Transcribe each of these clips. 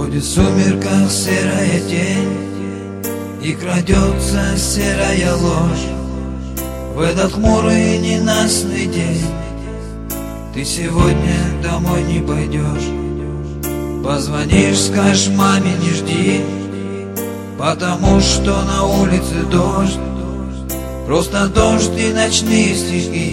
Ходит в сумерках серая тень, и крадется серая ложь. В этот хмурый ненастный день ты сегодня домой не пойдешь. Позвонишь, скажешь маме не жди, потому что на улице дождь. Просто дождь и ночные стихи.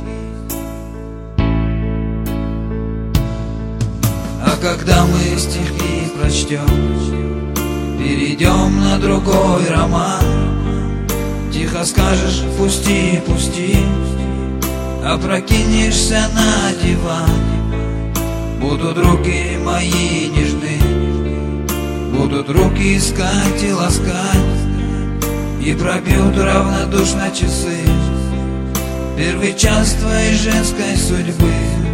А когда мы стихи прочтем, перейдем на другой роман. Тихо скажешь пусти, пусти, опрокинешься на диван. Будут руки мои нежны, будут руки искать и ласкать, и пробьют равнодушно часы первый час твоей женской судьбы.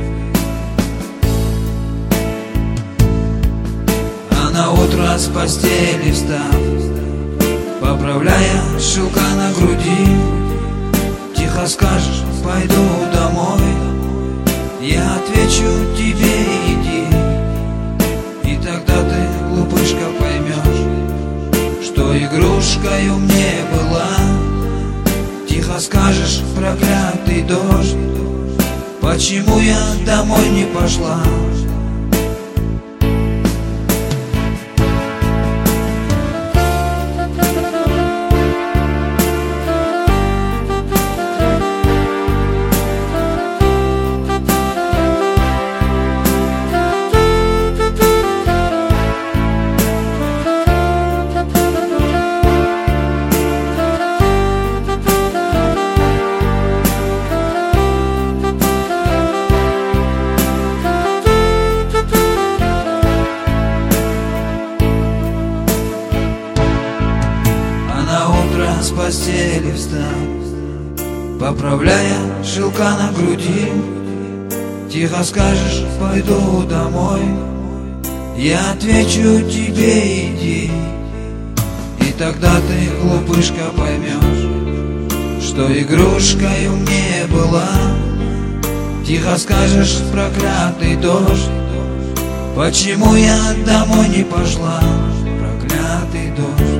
А на утро с постели встав, поправляя шелка на груди, тихо скажешь пойду домой. Я отвечу тебе иди, и тогда ты, глупышка, поймешь, что игрушкою мне была. Тихо скажешь проклятый дождь, почему я домой не пошла. С постели встав, поправляя шелка на груди, тихо скажешь пойду домой. Я отвечу тебе иди, и тогда ты, глупышка, поймешь, что игрушкою мне была. Тихо скажешь проклятый дождь, почему я домой не пошла. Проклятый дождь.